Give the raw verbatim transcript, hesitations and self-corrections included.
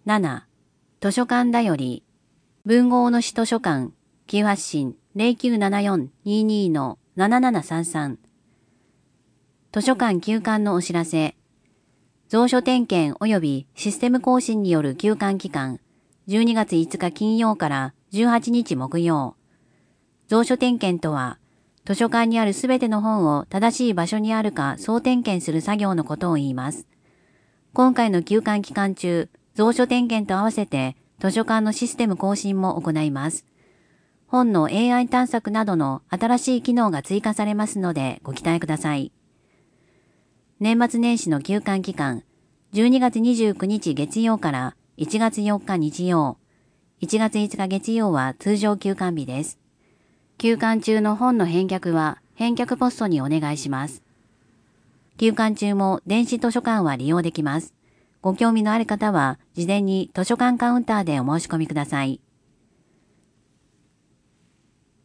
なな、図書館だより、文豪の詩図書館、急発信 ゼロきゅうななよんにーにーのななななさんさん。図書館休館のお知らせ。蔵書点検及びシステム更新による休館期間、じゅうにがついつか金曜からじゅうはちにち木曜。蔵書点検とは、図書館にあるすべての本を正しい場所にあるか総点検する作業のことを言います。今回の休館期間中、蔵書点検と合わせて図書館のシステム更新も行います。本の エーアイ 探索などの新しい機能が追加されますのでご期待ください。年末年始の休館期間、じゅうにがつにじゅうくにち月曜からいちがつよっか日曜、いちがついつか月曜は通常休館日です。休館中の本の返却は返却ポストにお願いします。休館中も電子図書館は利用できます。ご興味のある方は事前に図書館カウンターでお申し込みください。